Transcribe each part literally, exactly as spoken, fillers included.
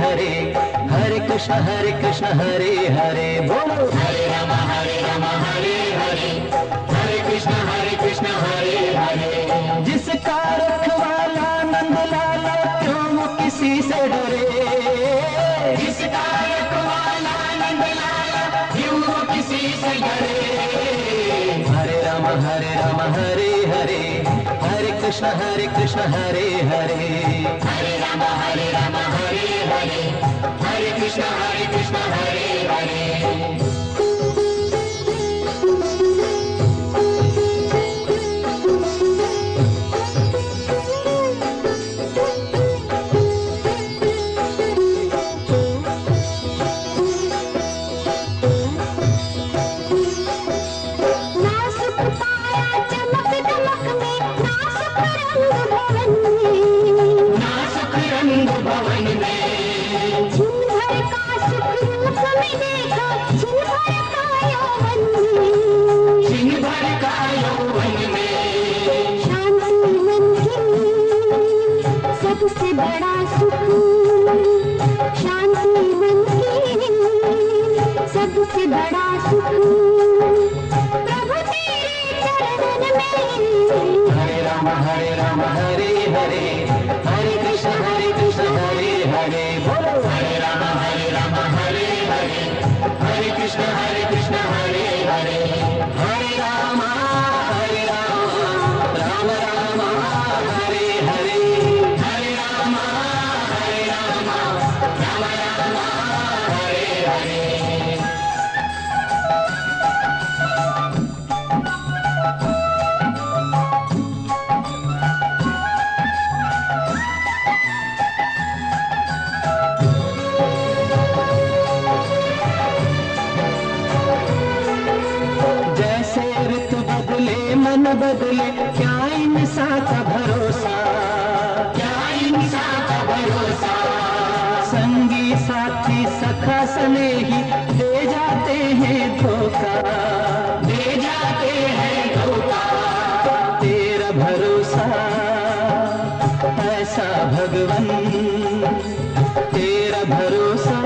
हरे, हरे कृष्ण हरे कृष्ण हरे हरे। बोलो हरे राम हरे राम हरे हरे, हरे कृष्ण हरे कृष्ण हरे हरे। जिसका रखवाला नंद लाला क्यों वो किसी से डरे, जिसका रखवाला नंद लाला क्यों वो किसी से डरे। हरे राम हरे राम हरे हरे, हरे कृष्ण हरे कृष्ण हरे हरे। हरे राम हरे राम हरे हरे, हरे कृष्ण हरे कृष्ण हरे हरे। सबसे बड़ा सुख शांति मन की, सबसे बड़ा सुख प्रभु तेरे चरणन में। हरे राम हरे राम हरे हरे, हरे कृष्ण हरे कृष्ण हरे हरे। बोलो हरे राम हरे राम हरे हरे, हरे कृष्ण हरे कृष्ण हरे हरे। हरे राम हरे राम, राम राम हरे हरे। हरे राम हरे राम, राम राम हरे हरे। जैसे ऋतु बदले मन बदले, क्या इंसान का भरोसा, क्या इंसान का भरोसा। संगी साथी सखा स्नेही दे जाते हैं धोखा, दे जाते हैं धोखा। तेरा भरोसा ऐसा भगवन, तेरा भरोसा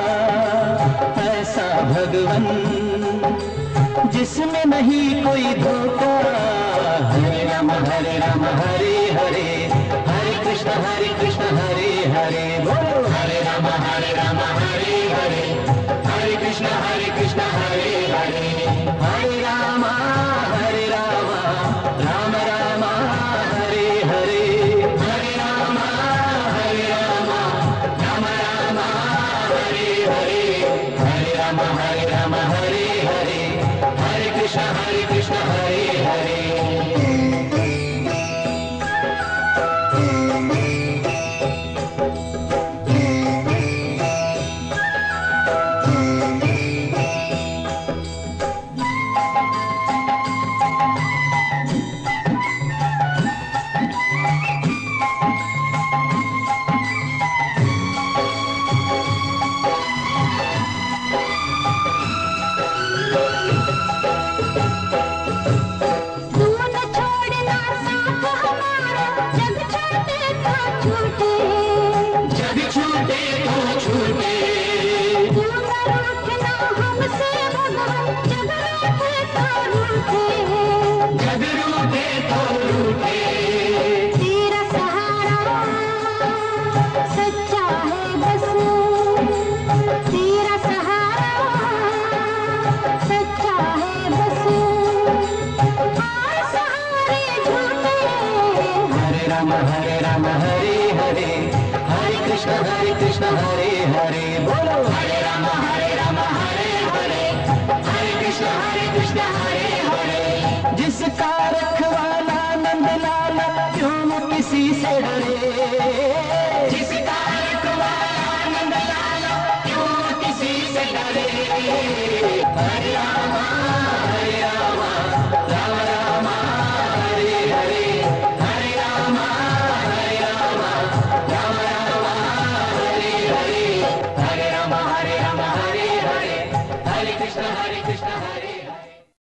ऐसा भगवन जिसमें नहीं कोई धोखा। हरे राम हरे राम हरे हरे, हरे कृष्ण हरे कृष्ण हरे हरे। बोलो हरे राम हरे राम हरे हरे, हरे कृष्ण हरे कृष्ण हरे हरे। हरे राम हरे राम, राम राम हरे हरे। हरे राम हरे राम, राम राम हरे हरे। हरे राम हरे राम हरे हरे, हरे कृष्ण हरे कृष्ण हरे हरे। जग छूटे तो छूटे, जग रूठे तो रूठे। तेरा सहारा सच्चा है बस, तेरा सहारा सच्चा है बस, और सहारे झूठे। हरे राम हरे राम हरे हरे, हरे कृष्ण हरे कृष्ण हरे हरे। बोलो हरे राम हरे राम हरे हरे, हरे कृष्ण हरे कृष्ण हरे हरे। जिसका रखवाला नंद लाला क्यों वो किसी से डरे, जिसका रखवाला नंद लाला क्यों किसी से डरे। हरे राम हरे राम, राम राम हरे हरे। हरे राम हरे राम, राम राम हरे हरे। हरे राम हरे राम हरे हरे, हरे कृष्ण हरे कृष्ण हरे